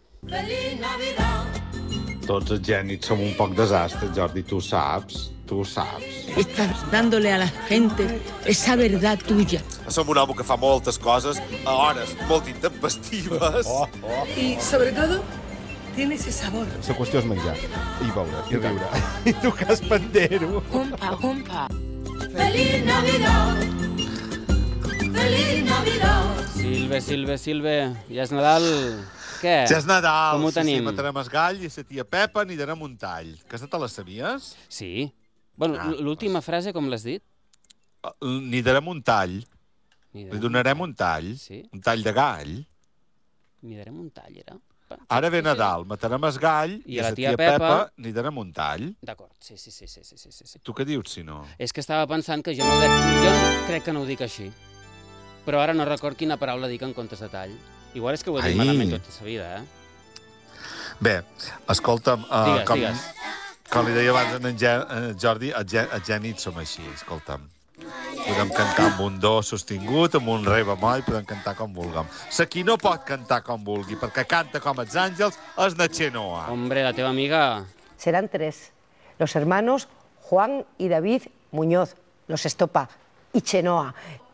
Tots els gènits som un poc desastres, Jordi, tu ho saps. Tu ho saps. Estás dándole a la gente esa verdad tuya. Som un home que fa moltes coses a hores molt intempestives. Oh, oh. Y sobre todo, tiene ese sabor. La qüestió és menjar, i beure, i riure, i tocar el pandero. Humpa, humpa. Feliz Navidad. Feliz Navidad. Sílvia, Sílvia, Sílvia, ja és Nadal. Què? Ja és Nadal, Com ho sí, sí, tenim? matarem el gall i la tia Pepa anirem un tall. Aquesta te la sabies? Sí. Bueno, Ah, l'última frase, com l'has dit? N'hi darem un tall. Ni Li donarem un tall. Sí. Un tall de gall. Ni darem un tall, era? Ara ve Nadal, matarem el gall I i a a la la tia tia Pepa Pepa n'hi darem un tall. D'acord, sí, sí, sí, sí, sí, sí, sí. Tu què dius, si no? És que estava pensant que jo no, dec, jo no crec que no ho dic així. Però ara no record quina paraula dic en comptes de tall. Igual és que ho he dit Ai. malament tota la vida, eh? Bé, escolta'm, uh, Digues, com, digues. com li deia abans en, en Gen, en Jordi, els gen- els gènits som així, escolta'm. Podem cantar amb un do sostingut, amb un re bemoll, podem cantar com vulguem. La qui no pot cantar com vulgui, perquè canta com els àngels, és na Xenoa. Hombre, la teva amiga... Serán tres, los hermanos Juan y David Muñoz, los Estopa, y Chenoa.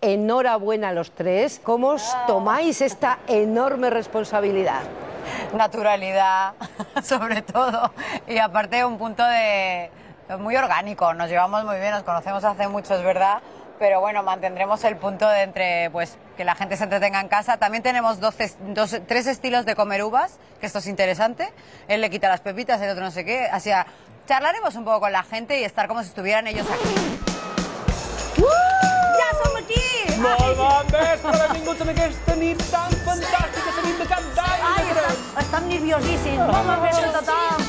enhorabuena a los tres. ¿Cómo os tomáis esta enorme responsabilidad? Naturalidad, sobre todo, y aparte un punto de muy orgánico, nos llevamos muy bien, nos conocemos hace mucho, es verdad, pero bueno, mantendremos el punto de entre, pues, que la gente se entretenga en casa. También tenemos doce, dos, tres estilos de comer uvas, que esto es interesante, él le quita las pepitas, el otro no sé qué, así a, charlaremos un poco con la gente y estar como si estuvieran ellos aquí. Uh! Ja som aquí! Molt bon vespre, benvinguts en aquesta nit tan fantàstica, la nit de Cap d'Any. Ai, estan, estan nerviosíssims. Molt bon vespre a tothom.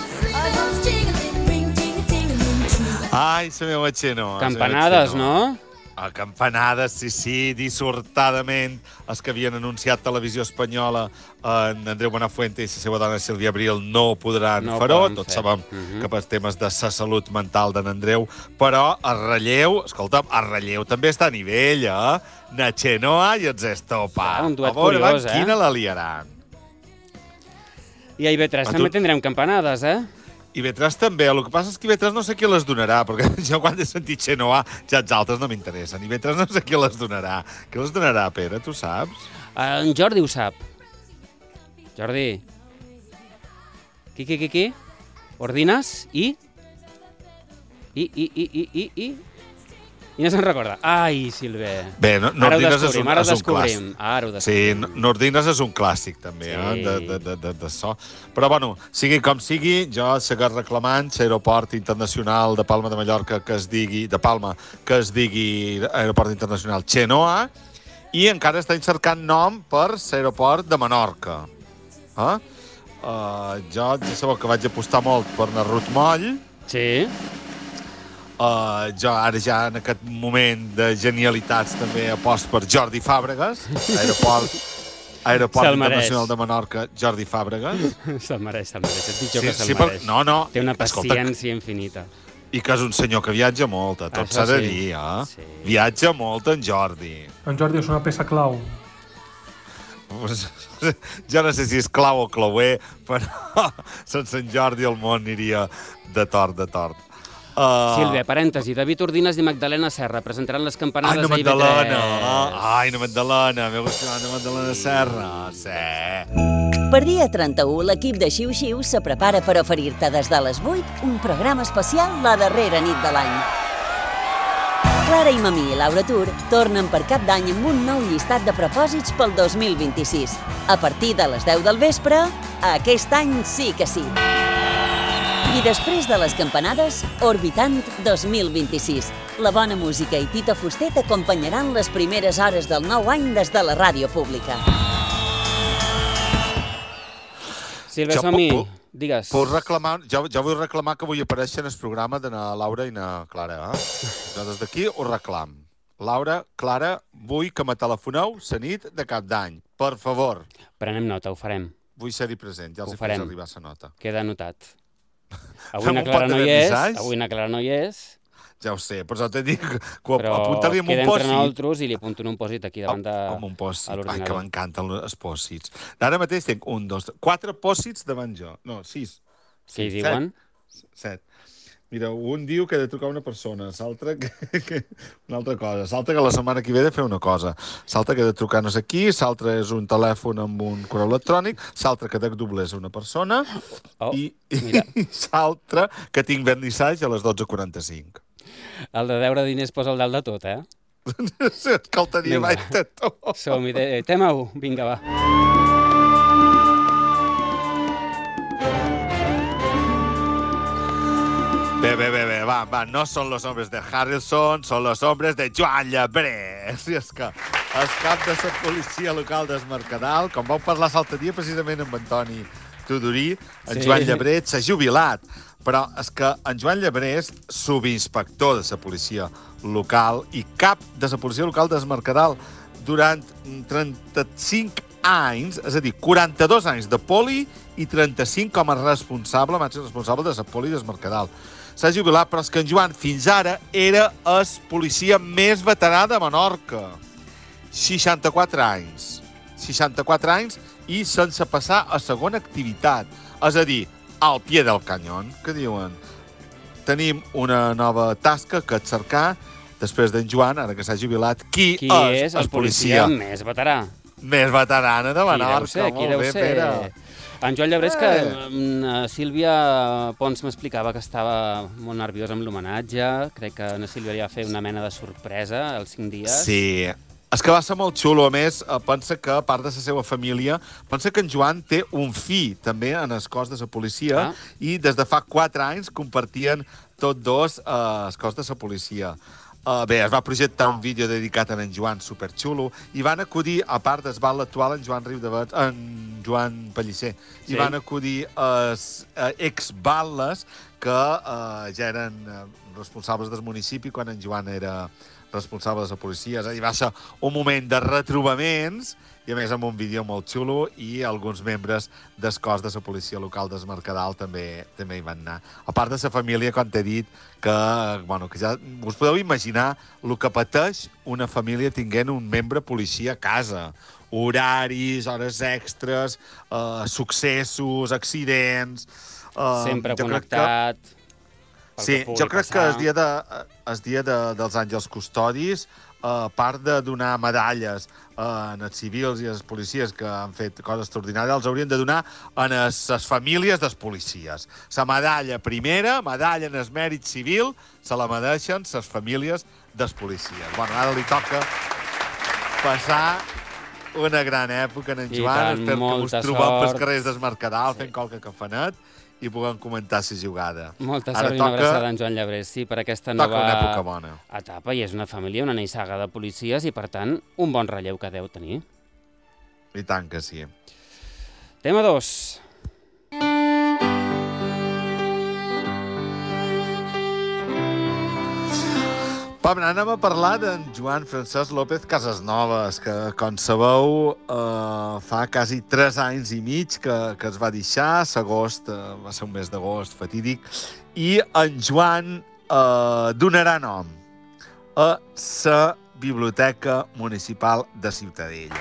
Ai, la meva Xeno. Campanades, no? A campanades, sí, sí, dissortadament. Els que havien anunciat Televisió Espanyola, en Andreu Buenafuente i la seva dona Sílvia Abril no podran No fer-ho. poden Tots fer. sabem Mhm. que per temes de la salut mental d'en Andreu, però el relleu, escolta'm, el relleu també està a nivell, eh? Na Xenoa i els Estopa. un duet A veure, curiós, van, eh? quina la liaran. I a I B tres A també tu- tindrem campanades, eh? I I B tres també. El que passa és que I B tres no sé qui les donarà, perquè jo quan he sentit Xenoa, ja els altres no m'interessen. I B tres no sé qui les donarà. Qui les donarà, Pere, tu saps? En Jordi ho sap. Jordi. Qui, qui, qui, qui? Ordines i... I, i, i, i, i, i... I no se'n recorda. Ai, Silver. Bé, no, Ara ho Nordines és descobrim, un, ara ho és un descobrim. clàssic. Ara ho Sí, descobrim. Nordines és un clàssic, també, Sí. eh, de, de, de, de, de so. Però, bueno, sigui com sigui, jo segueix reclamant l'aeroport internacional de Palma de Mallorca que es digui, de Palma, que es digui Aeroport Internacional Xenoa, i encara estan cercant nom per l'aeroport de Menorca. Eh? Uh, jo, ja sabeu que vaig apostar molt per Narrut Moll. Sí. Uh, jo ara ja en aquest moment de genialitats també apost per Jordi Fàbregas, aeroport, aeroport Se'l mereix. Internacional de Menorca, Jordi Fàbregas. Se'l mereix, se'l mereix. Et dic jo Sí, que se'l sí, però- mereix. no, no, Té una escolta, paciència infinita. I que és un senyor que viatja molt, a tot Això s'ha de sí. dir, eh? Sí. Viatja molt en Jordi. En Jordi és una peça clau. Pues, jo no sé si és clau o clauer, però sense en Jordi el món aniria de tort, de tort. Uh, Sílvia, parèntesi, David Ordines i Magdalena Serra presentaran les campanades Ai, no a I B tres. Magdalena! Ai, no Magdalena! M'he gustat no Magdalena Serra! Sí. Per dia trenta-u, l'equip de Xiu Xiu se prepara per oferir-te des de les vuit un programa especial la darrera nit de l'any. Clara i Mamí i Laura Tur tornen per Cap d'Any amb un nou llistat de propòsits pel dos mil vint-i-sis. A partir de les deu del vespre, aquest any sí que sí. I després de les campanades, Orbitant dos mil vint-i-sis. La bona música i Tito Fuster t'acompanyaran les primeres hores del nou any des de la ràdio pública. Sílvia, Jo som-hi. puc- Digues. Puc reclamar, jo, jo vull reclamar que vull aparèixer en el programa de na Laura i na Clara. Eh? Jo des d'aquí ho reclam. Laura, Clara, vull que me telefoneu la nit de Cap d'Any. Per favor. Prenem nota, ho farem. Vull ser-hi present, ja els Ho hi faig farem. arribar la nota. Queda anotat. Avui Fem na un Clara pot no de hi és, vernissatge? avui na Clara no hi és, Ja ho sé, però te dic que ho però apunta-li amb queda un entre pòsit. nosaltres i li apunto en un pòsit aquí davant de, Amb un pòsit. a Ai, que l'ordinador. m'encanten els pòsits. Ara mateix tinc un, dos, quatre pòsits davant jo. No, sis. Què hi Sí, diuen? Set. set. Mira, un diu que he de trucar una persona, l'altre que, que una altra cosa, l'altre que la setmana que ve he de fer una cosa, l'altre que he de trucar no sé qui, l'altre és un telèfon amb un correu electrònic, l'altre que he de doblers una persona oh, i, i l'altre que tinc vernissatge a les dotze quaranta-cinc. El de deure diners posa el dalt de tot, eh? És que el tenia Vinga. baix de tot. Som-hi. de- Tema u, vinga, va. Bé, bé, bé, bé, va, va, no són los hombres de Harrelson, són los hombres de Joan Llebrés. I és que el cap de la policia local del Mercadal, com vau parlar l'altre dia precisament amb Antoni Tudorí, en Sí. Joan Llebrés s'ha jubilat. Però és que en Joan Llebrés, subinspector de la policia local i cap de la policia local del Mercadal durant trenta-cinc anys, és a dir, quaranta-dos anys de poli i trenta-cinc com a responsable, màxim responsable de la poli del Mercadal. S'ha jubilat, però és que en Joan fins ara era el policia més veterà de Menorca. seixanta-quatre anys. seixanta-quatre anys i sense passar a segona activitat. És a dir, al pie del canyón, que diuen tenim una nova tasca que és cercar després d'en Joan, ara que s'ha jubilat, qui, Qui és, és el policia més veterà? Més veterana de Menorca. Qui deu ser? En Joan Llebrés, que eh. Sílvia Pons m'explicava que estava molt nerviosa amb l'homenatge. Crec que na Sílvia li va fer una mena de sorpresa els cinc dies. Sí, és que va ser molt xulo. A més, pensa que, a part de la seva família, pensa que en Joan té un fill, també, en el cos de la policia, ah. i des de fa quatre anys compartien tots dos uh, el cos de la policia. Uh, bé, es va projectar un vídeo dedicat a en Joan superxulo i van acudir, a part del bal actual, en Joan Riudevet, en Joan Pellicer, sí. i van acudir els uh, ex-balles que uh, ja eren uh, responsables del municipi quan en Joan era responsable de la policia. És a dir, va ser un moment de retrobaments i, a més, amb un vídeo molt xulo, i alguns membres del cos de la policia local del Mercadal també també hi van anar. A part de la família, com t'he dit, que, bueno, que ja us podeu imaginar el que pateix una família tinguent un membre policia a casa. Horaris, hores extres, eh, successos, accidents... Eh, Sempre connectat... Que... Sí, jo crec passar. que el dia, de, el dia de, dels Àngels Custodis, a part de donar medalles a els civils i als policies que han fet coses extraordinàries, els haurien de donar a les famílies dels policies. La medalla primera, medalla en el mèrit civil, se la mereixen les famílies dels policies. Bueno, ara li toca passar una gran època en en Joan. Espero que us trobem pels carrers del Mercadal fent qualque cafanet i puguem comentar la jugada. Molta sort i una abraçada en Joan Llebrés, sí, per aquesta nova etapa, i és una família, una nissaga de policies, i per tant, un bon relleu que deu tenir. I tant que sí. Tema dos. Pam, anem a parlar d'en Joan Francesc López Casasnovas, que, com sabeu, eh, fa quasi tres anys i mig que, que es va deixar, l'agost, eh, va ser un mes d'agost fatídic, i en Joan eh, donarà nom a la Biblioteca Municipal de Ciutadella.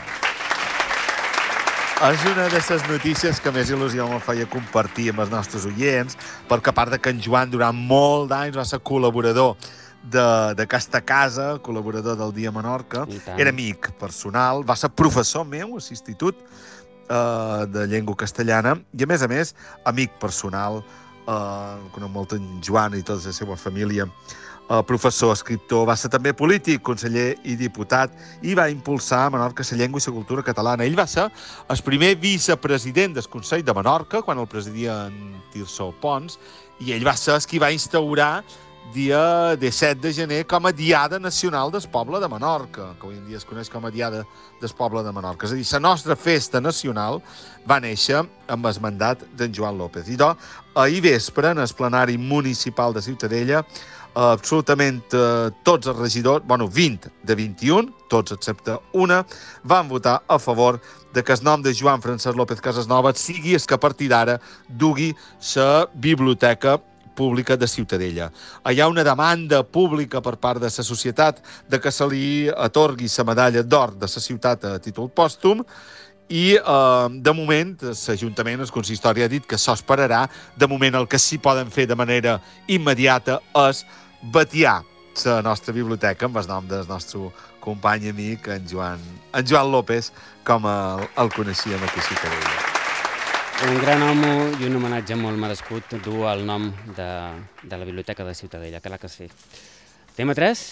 És una de les notícies que més il·lusió me feia compartir amb els nostres oients, perquè a part de que en Joan durant molt d'anys va ser col·laborador d'aquesta casa, col·laborador del Dia Menorca, era amic personal, va ser professor meu a l'institut eh, de llengua castellana i, a més a més, amic personal, eh, conec molt en Joan i tota la seva família, eh, professor, escriptor, va ser també polític, conseller i diputat, i va impulsar a Menorca la llengua i la cultura catalana. Ell va ser el primer vicepresident del Consell de Menorca, quan el presidia en Tirso Pons, i ell va ser el qui va instaurar dia disset de gener com a Diada Nacional del Poble de Menorca, que avui en dia es coneix com a Diada del Poble de Menorca. És a dir, la nostra festa nacional va néixer amb el mandat d'en Joan López. I doncs, ahir vespre, en el plenari municipal de Ciutadella, absolutament eh, tots els regidors, bueno, vint de vint-i-un, tots excepte una, van votar a favor de que el nom de Joan Francesc López Casasnovas sigui el que a partir d'ara dugui la biblioteca pública de Ciutadella. Hi ha una demanda pública per part de la societat de que se li atorgui la medalla d'or de la ciutat a títol pòstum i, eh, de moment, l'Ajuntament, el consistori, ha dit que això esperarà. De moment, el que sí poden fer de manera immediata és batiar la nostra biblioteca amb el nom del nostre company i amic, en Joan, en Joan López, com el, el coneixíem aquí a Ciutadella. Un gran home i un homenatge molt merescut du el nom de, de la Biblioteca de Ciutadella, que l'ha que sí. Tema tres.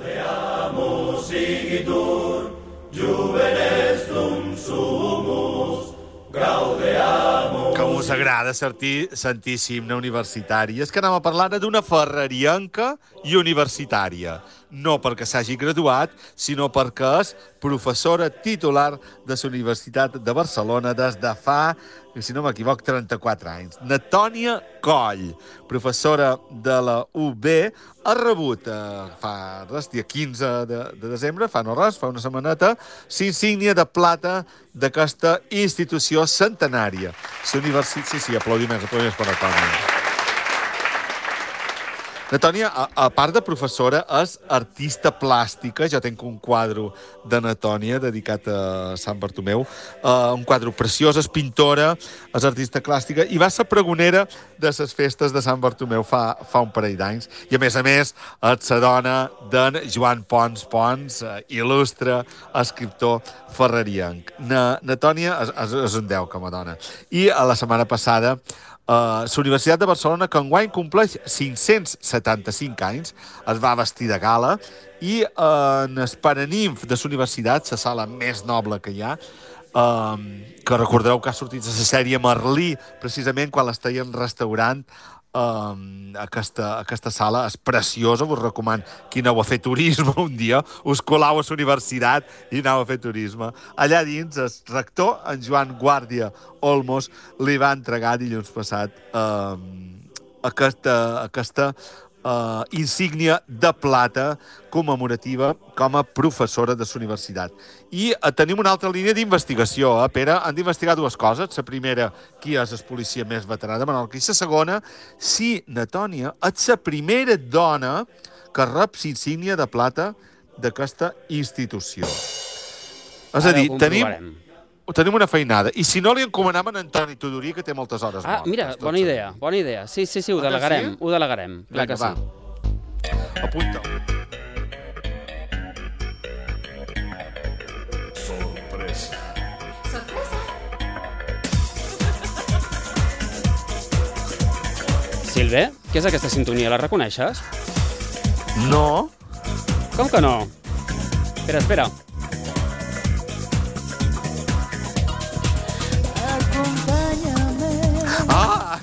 Gaudeamus igitur, juvenes dum sumus, gaudeamus... Com us agrada sentir, sentir himne universitari. És que anem a parlar d'una ferrarienca i universitària. No perquè s'hagi graduat, sinó perquè és professora titular de la Universitat de Barcelona des de fa, si no m'equivoc, trenta-quatre anys. Natònia Coll, professora de la U B, ha rebut eh, fa res, dia quinze de, de desembre, fa no res, fa una setmaneta, l'insígnia de plata d'aquesta institució centenària. La Universitat... Sí, sí, aplaudiments, aplaudiments per Natònia. La Tònia, a, a part de professora, és artista plàstica. Jo tinc un quadre de na Tònia dedicat a Sant Bartomeu. Uh, un quadre preciós, és pintora, és artista plàstica i va ser pregonera de les festes de Sant Bartomeu fa, fa un parell d'anys. I, a més a més, és la dona d'en Joan Pons Pons, uh, il·lustre escriptor ferrerienc. Na, na Tònia és, és, és un deu com a dona. I a la setmana passada Uh, la Universitat de Barcelona, que enguany compleix cinc-cents setanta-cinc anys, es va vestir de gala i uh, en el Paraninf de la universitat, la sala més noble que hi ha, uh, que recordeu que ha sortit de la sèrie Merlí, precisament quan l'estaien restaurant, uh, aquesta, aquesta sala és preciosa, us recomano qui aneu a fer turisme un dia, us colau a la universitat i aneu a fer turisme. Allà dins, el rector, en Joan Guàrdia Olmos, li va entregar dilluns passat uh, aquesta, aquesta uh, insígnia de plata commemorativa com a professora de la universitat. I uh, tenim una altra línia d'investigació, eh, Pere? Han d'investigar dues coses. La primera, qui és el policia més veterà de Menorca, i la segona, si na Tònia és la primera dona que rep l'insígnia de plata d'aquesta institució. És a dir, tenim... Tenim una feinada. I si no, li encomanem a Antoni Tudorí, que té moltes hores mortes. Ah, mira, bona idea, bona idea. Sí, sí, sí, ho delegarem, ho delegarem. Clar que sí. Apunta. Sorpresa. Sorpresa. Silve, què és aquesta sintonia? La reconeixes? No. Com que no? Espera, espera. Ah!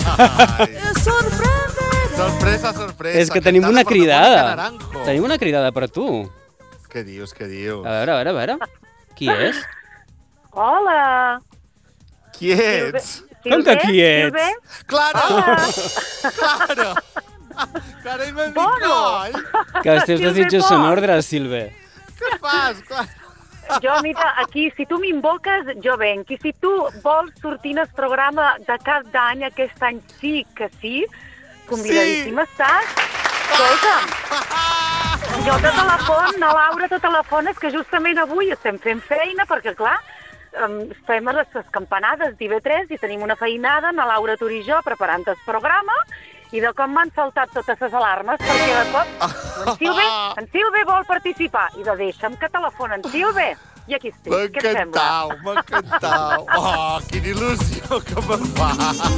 Sorpresa, sorpresa. És que tenim una cridada. Tenim una cridada per tu. Què dius, què dius? A veure, a veure, a veure. Qui és? Hola. Qui ets? Com que qui ets? Clara! Clara! Clara i Mamicoll! Que els teus desitjos són ordres, Silve. Què fas, Clara? Jo, mira, aquí, si tu m'invoques, jo venc. I si tu vols sortir en el programa de cap d'any, aquest any sí que sí, convidadíssima sí. Estàs. Escolta'm, jo te telefon, na Laura te telefones, que justament avui estem fent feina, perquè, clar, fem les campanades d'I V tres i tenim una feinada, na Laura, tu i jo, preparant el programa, i de com m'han saltat totes les alarmes, perquè de cop en Silve, en Silve vol participar, i de deixa'm que telefona en Silve, i aquí estic, què et sembla? M'encantau, m'encantau. Oh, quina il·lusió que me'n fa.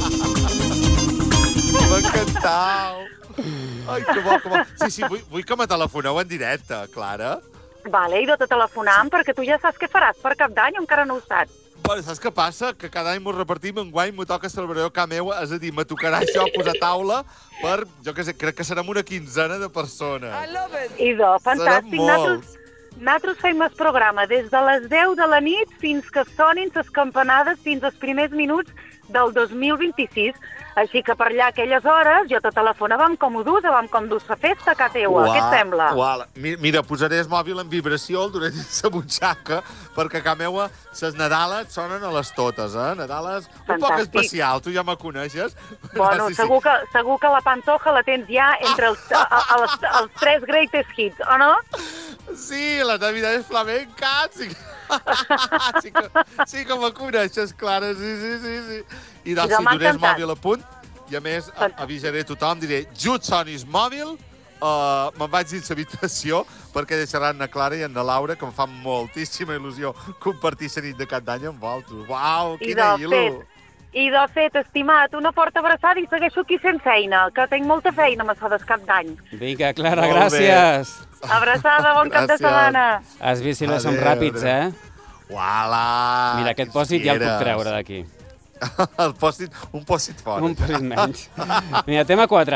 M'encantau. Ai, que bo, que bo. Sí, sí, vull, vull que me telefoneu en directe, Clara. Vale, i de te telefonam, perquè tu ja saps què faràs per cap d'any, o encara no ho saps. Bueno, saps què passa? Que cada any m'ho repartim, enguany m'ho toca celebrar a casa meva, és a dir, me tocarà això posar taula per, jo què sé, crec que serem una quinzena de persones. Idò, fantàstic. Nosaltres, nosaltres fem el programa des de les deu de la nit fins que sonin les campanades fins als primers minuts del dos mil vint-i-sis. Així que per allà aquelles hores jo te telefonàvem com ho dus, vam com dus la festa a casa teua. Què et sembla? Uala. Mira, posaré el mòbil en vibració, el duré dins la butxaca, perquè a casa meua les Nadales sonen a les totes, eh? Nadales un poc especial, tu ja me coneixes. Bueno, sí, segur, sí. Que, segur que la Pantoja la tens ja entre els, els, els tres greatest hits, o no? Sí, la Navidad és flamenca, sí que... sí, que, sí que me coneixes, Clara, sí, sí, sí. sí. I doncs, si durés mòbil a punt, i a més avisaré a tothom, diré, just sonis mòbil, uh, me'n vaig dins l'habitació, perquè deixaran na Clara i en na Laura, que em fa moltíssima il·lusió compartir la nit de cap d'any amb vosaltres. Uau, quina il·lu! I de fet, estimat, una forta abraçada i segueixo aquí fent feina, que tinc molta feina amb això del cap d'any. Vinga, Clara, gràcies. Abraçada, bon cap de setmana. Has vist si no som ràpids, eh? Uala! Mira, aquest pòsit ja el puc treure d'aquí. El pòsit, un pòsit fort. Un pòsit menys. Mira, tema quatre.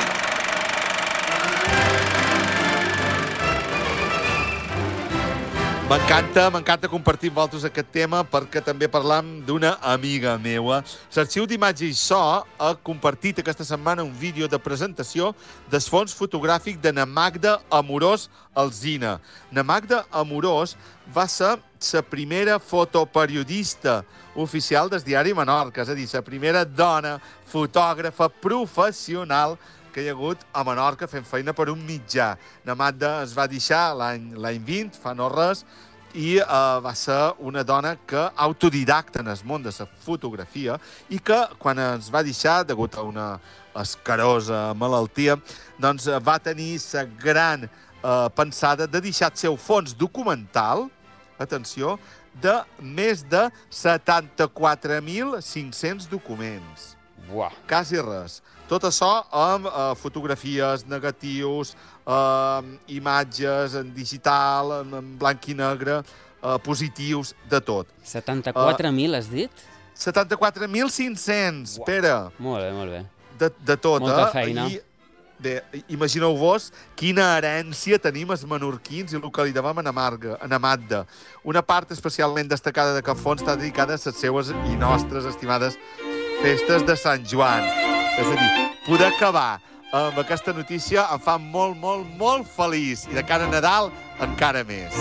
M'encanta, m'encanta compartir amb vosaltres aquest tema perquè també parlam d'una amiga meua. L'Arxiu d'Imatge i So ha compartit aquesta setmana un vídeo de presentació del fons fotogràfic de na Magda Amorós Alsina. Na Magda Amorós va ser la primera fotoperiodista oficial del diari Menorca, és a dir, la primera dona fotògrafa professional que hi ha hagut a Menorca fent feina per un mitjà. Na Magda es va deixar l'any vint, fa no res, i eh, va ser una dona que autodidacta en el món de la fotografia i que quan es va deixar, degut a una escarosa malaltia, doncs va tenir la gran eh, pensada de deixar el seu fons documental, atenció, de més de setanta-quatre mil cinc-cents documents. Buah. Quasi res. Tot això amb eh, fotografies, negatius, eh, imatges en digital, en, en blanc i negre, eh, positius, de tot. setanta-quatre mil, has dit? setanta-quatre mil cinc-cents, Pere. Molt bé, molt bé. De, de tot, Molta eh? feina. I, bé, imagineu-vos quina herència tenim els menorquins i el que li devem a Marga, a Magda. Una part especialment destacada d'aquest fons està dedicada a les seues i nostres estimades festes de Sant Joan. És a dir, poder acabar amb aquesta notícia em fa molt, molt, molt feliç. I de cara a Nadal, encara més.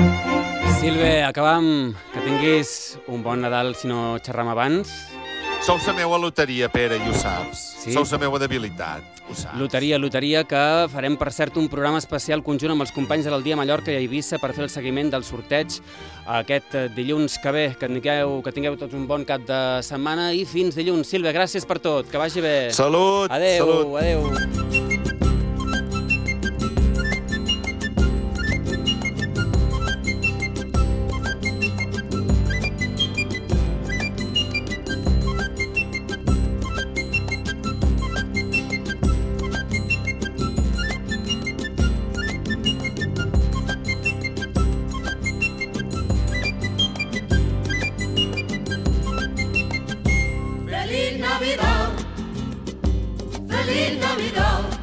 Sílve, acabam. Que tinguis un bon Nadal, si no xerram abans. Sou la meva loteria, Pere, i ho saps. Sí? Sou la meva debilitat, ho saps. Loteria, loteria, que farem, per cert, un programa especial conjunt amb els companys de l'Aldia Mallorca i a Eivissa per fer el seguiment del sorteig aquest dilluns que ve. Que tingueu, que tingueu tots un bon cap de setmana i fins dilluns. Sílve, gràcies per tot. Que vagi bé. Salut. Adéu, salut. adéu. Feliz Navidad, Feliz Navidad.